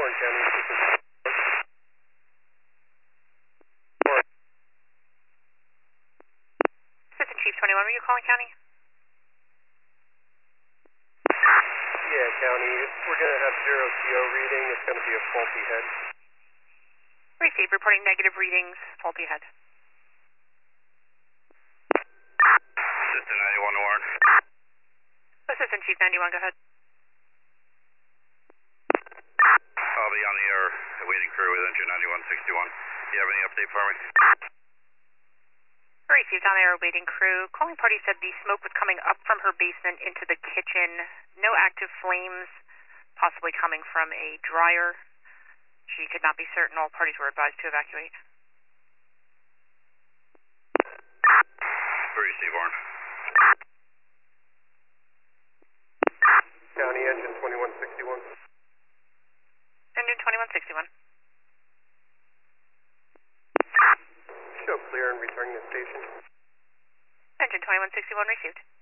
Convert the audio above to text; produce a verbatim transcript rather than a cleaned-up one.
Warren County. Assistant Chief twenty-one, were you calling county? Yeah, county. We're going to have zero C O reading. It's going to be a faulty head. Received, reporting negative readings, faulty head. Assistant ninety-one to Warren. Assistant Chief ninety-one, go ahead. I'll be on the air waiting crew with engine ninety-one sixty-one. Do you have any update for me? Received on air waiting crew. Calling party said the smoke was coming up from her basement into the kitchen. No active flames, possibly coming from a dryer. She could not be certain. All parties were advised to evacuate. Receive, Warren. County engine twenty-one sixty-one. Engine twenty-one sixty-one. Show clear and returning to station. Engine twenty-one sixty-one received.